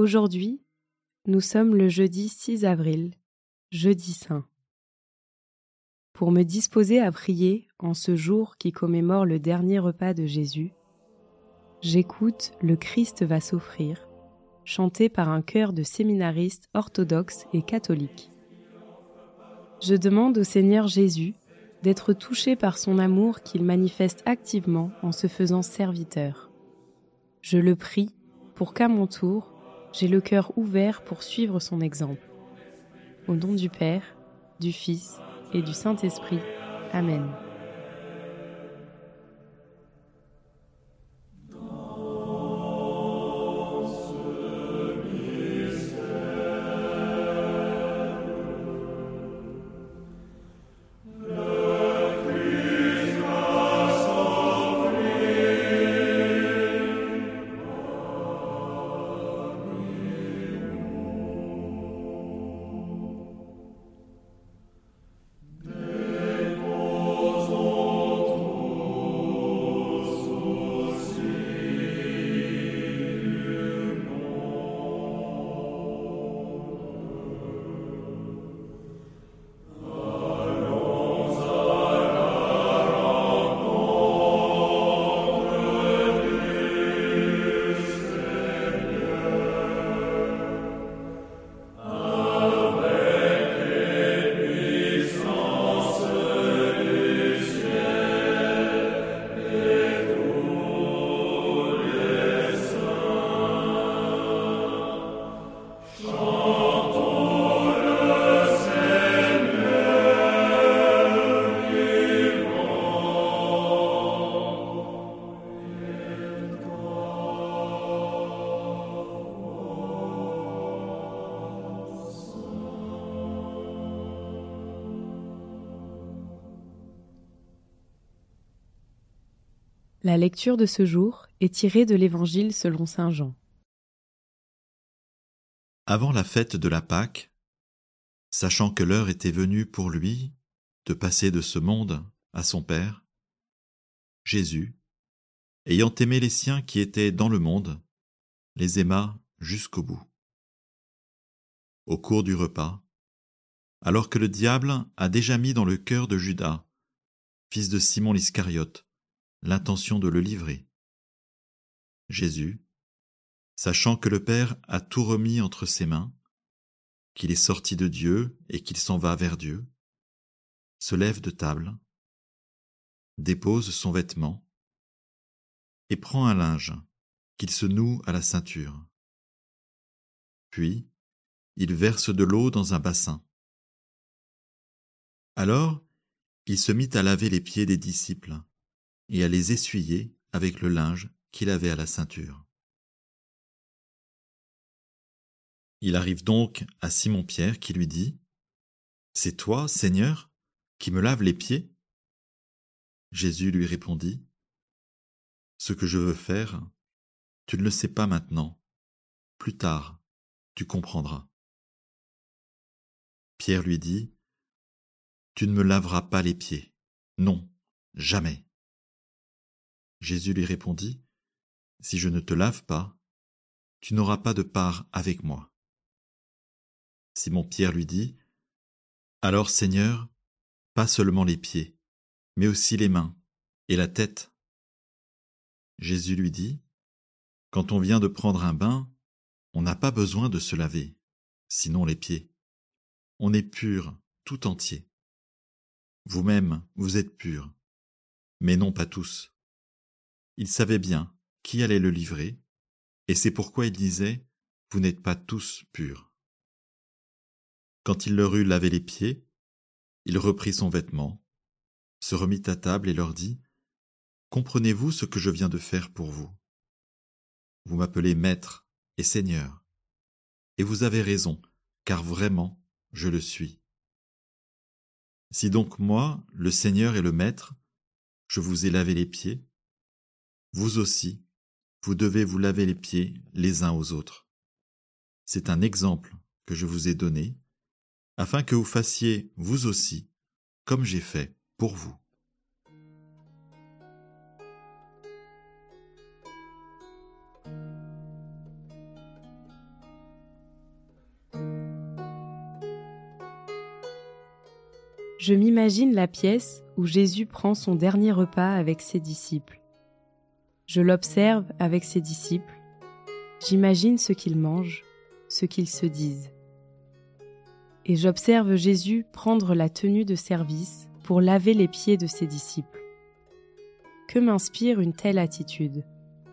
Aujourd'hui, nous sommes le jeudi 6 avril, jeudi saint. Pour me disposer à prier en ce jour qui commémore le dernier repas de Jésus, j'écoute Le Christ va s'offrir, chanté par un chœur de séminaristes orthodoxes et catholiques. Je demande au Seigneur Jésus d'être touché par son amour qu'il manifeste activement en se faisant serviteur. Je le prie pour qu'à mon tour, j'ai le cœur ouvert pour suivre son exemple. Au nom du Père, du Fils et du Saint-Esprit. Amen. La lecture de ce jour est tirée de l'Évangile selon saint Jean. Avant la fête de la Pâque, sachant que l'heure était venue pour lui de passer de ce monde à son Père, Jésus, ayant aimé les siens qui étaient dans le monde, les aima jusqu'au bout. Au cours du repas, alors que le diable a déjà mis dans le cœur de Judas, fils de Simon l'Iscariote, l'intention de le livrer, Jésus, sachant que le Père a tout remis entre ses mains, qu'il est sorti de Dieu et qu'il s'en va vers Dieu, se lève de table, dépose son vêtement et prend un linge qu'il se noue à la ceinture. Puis, il verse de l'eau dans un bassin. Alors, il se mit à laver les pieds des disciples et à les essuyer avec le linge qu'il avait à la ceinture. Il arrive donc à Simon-Pierre qui lui dit : « C'est toi, Seigneur, qui me laves les pieds ?» Jésus lui répondit : « Ce que je veux faire, tu ne le sais pas maintenant. Plus tard, tu comprendras. » Pierre lui dit : « Tu ne me laveras pas les pieds. Non, jamais. » Jésus lui répondit : « Si je ne te lave pas, tu n'auras pas de part avec moi. » Simon-Pierre lui dit : « Alors, Seigneur, pas seulement les pieds, mais aussi les mains et la tête. » Jésus lui dit : « Quand on vient de prendre un bain, on n'a pas besoin de se laver, sinon les pieds. On est pur tout entier. Vous-même, vous êtes purs, mais non pas tous. » Il savait bien qui allait le livrer, et c'est pourquoi il disait : « Vous n'êtes pas tous purs. » Quand il leur eut lavé les pieds, il reprit son vêtement, se remit à table et leur dit : « Comprenez-vous ce que je viens de faire pour vous ? Vous m'appelez Maître et Seigneur, et vous avez raison, car vraiment, je le suis. Si donc moi, le Seigneur et le Maître, je vous ai lavé les pieds, vous aussi, vous devez vous laver les pieds les uns aux autres. C'est un exemple que je vous ai donné, afin que vous fassiez, vous aussi, comme j'ai fait pour vous. » Je m'imagine la pièce où Jésus prend son dernier repas avec ses disciples. Je l'observe avec ses disciples. J'imagine ce qu'ils mangent, ce qu'ils se disent. Et j'observe Jésus prendre la tenue de service pour laver les pieds de ses disciples. Que m'inspire une telle attitude ?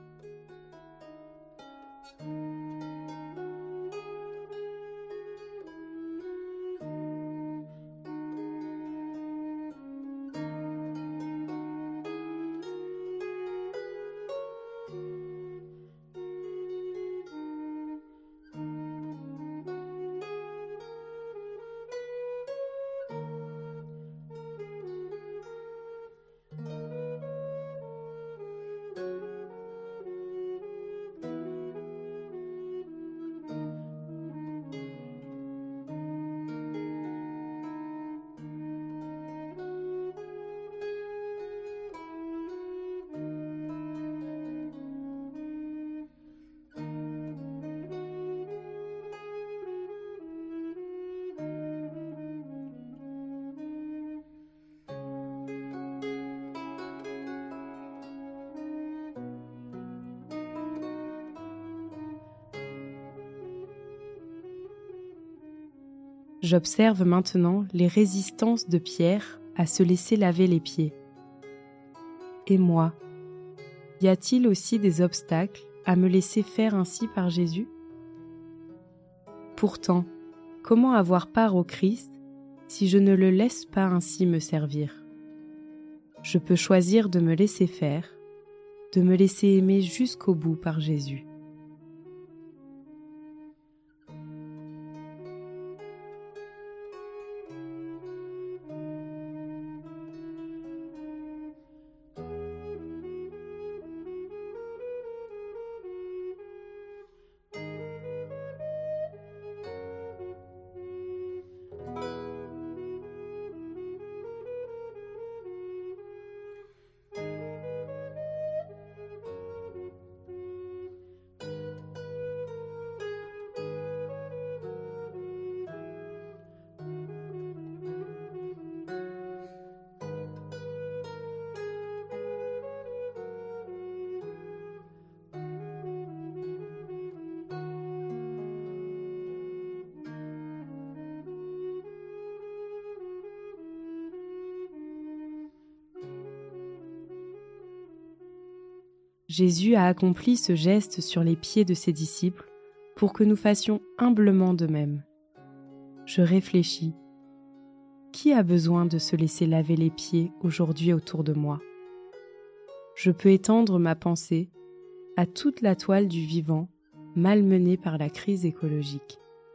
J'observe maintenant les résistances de Pierre à se laisser laver les pieds. Et moi, y a-t-il aussi des obstacles à me laisser faire ainsi par Jésus ? Pourtant, comment avoir part au Christ si je ne le laisse pas ainsi me servir ? Je peux choisir de me laisser faire, de me laisser aimer jusqu'au bout par Jésus. Jésus a accompli ce geste sur les pieds de ses disciples pour que nous fassions humblement de même. Je réfléchis. Qui a besoin de se laisser laver les pieds aujourd'hui autour de moi ? Je peux étendre ma pensée à toute la toile du vivant malmenée par la crise écologique.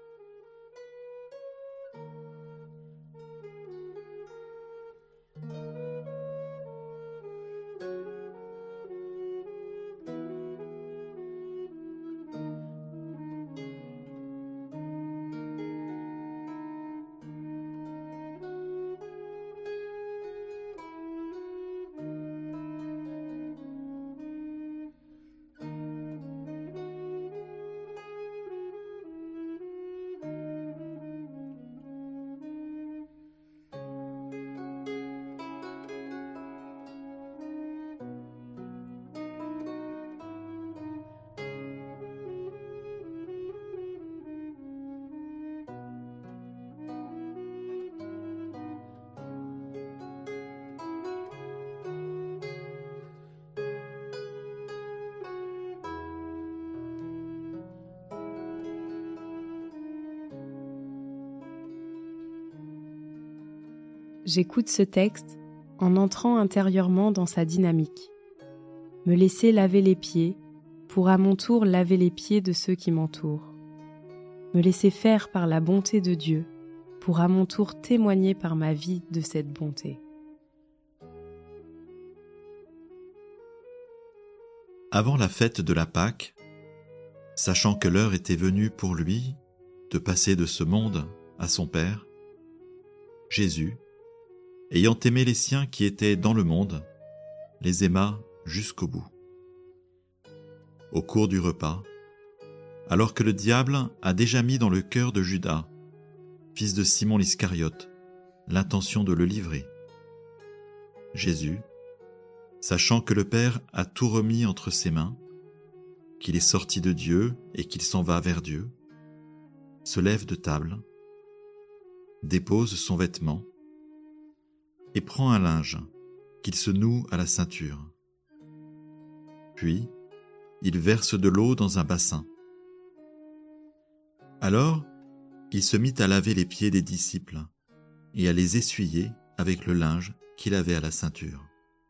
J'écoute ce texte en entrant intérieurement dans sa dynamique. Me laisser laver les pieds pour à mon tour laver les pieds de ceux qui m'entourent. Me laisser faire par la bonté de Dieu pour à mon tour témoigner par ma vie de cette bonté. Avant la fête de la Pâque, sachant que l'heure était venue pour lui de passer de ce monde à son Père, Jésus, ayant aimé les siens qui étaient dans le monde, les aima jusqu'au bout. Au cours du repas, alors que le diable a déjà mis dans le cœur de Judas, fils de Simon l'Iscariote, l'intention de le livrer. Jésus, sachant que le Père a tout remis entre ses mains, qu'il est sorti de Dieu et qu'il s'en va vers Dieu, se lève de table, dépose son vêtement et prend un linge qu'il se noue à la ceinture. Puis, il verse de l'eau dans un bassin. Alors, il se mit à laver les pieds des disciples et à les essuyer avec le linge qu'il avait à la ceinture.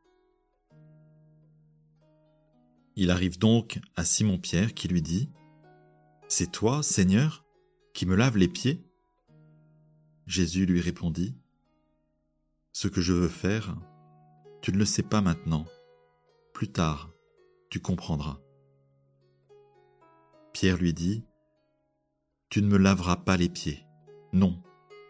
Il arrive donc à Simon-Pierre qui lui dit « C'est toi, Seigneur, qui me laves les pieds ?» Jésus lui répondit « Ce que je veux faire, tu ne le sais pas maintenant. Plus tard, tu comprendras. » Pierre lui dit « Tu ne me laveras pas les pieds. Non, jamais. »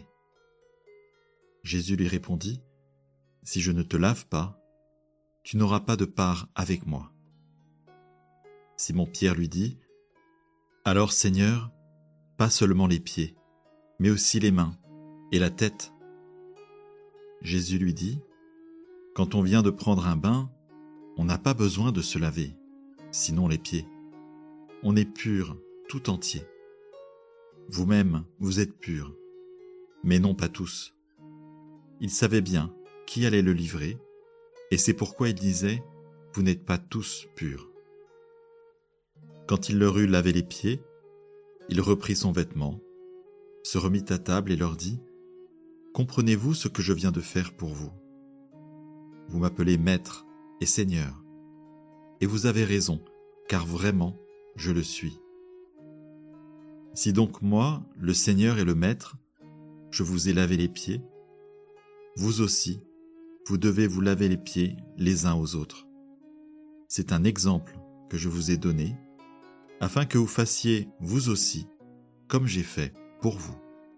Jésus lui répondit « Si je ne te lave pas, tu n'auras pas de part avec moi. » Simon-Pierre lui dit « Alors, Seigneur, pas seulement les pieds, mais aussi les mains et la tête. » Jésus lui dit « Quand on vient de prendre un bain, on n'a pas besoin de se laver, sinon les pieds. On est pur tout entier. Vous-même, vous êtes purs, mais non pas tous. » Il savait bien qui allait le livrer, et c'est pourquoi il disait « Vous n'êtes pas tous purs. » Quand il leur eut lavé les pieds, il reprit son vêtement, se remit à table et leur dit « Comprenez-vous ce que je viens de faire pour vous? Vous m'appelez Maître et Seigneur, et vous avez raison, car vraiment, je le suis. Si donc moi, le Seigneur et le Maître, je vous ai lavé les pieds, vous aussi, vous devez vous laver les pieds les uns aux autres. C'est un exemple que je vous ai donné, afin que vous fassiez, vous aussi, comme j'ai fait pour vous. »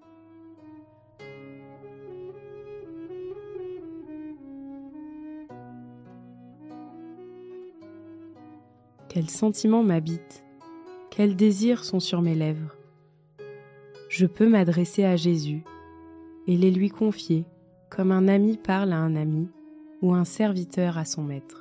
Quels sentiments m'habitent, quels désirs sont sur mes lèvres. Je peux m'adresser à Jésus et les lui confier comme un ami parle à un ami ou un serviteur à son maître.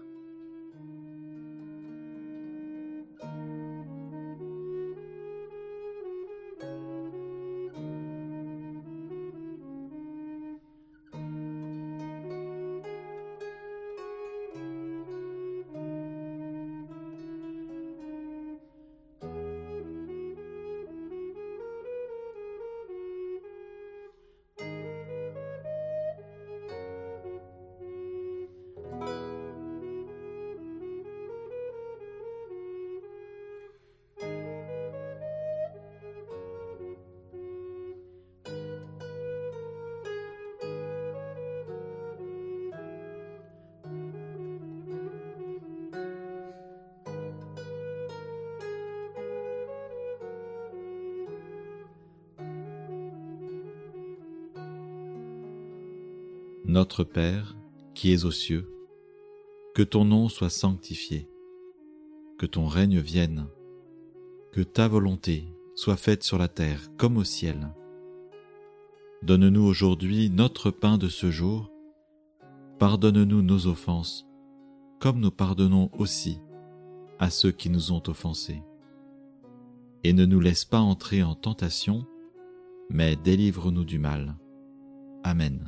Notre Père, qui es aux cieux, que ton nom soit sanctifié, que ton règne vienne, que ta volonté soit faite sur la terre comme au ciel. Donne-nous aujourd'hui notre pain de ce jour. Pardonne-nous nos offenses, comme nous pardonnons aussi à ceux qui nous ont offensés. Et ne nous laisse pas entrer en tentation, mais délivre-nous du mal. Amen.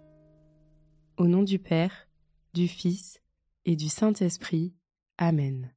Au nom du Père, du Fils et du Saint-Esprit. Amen.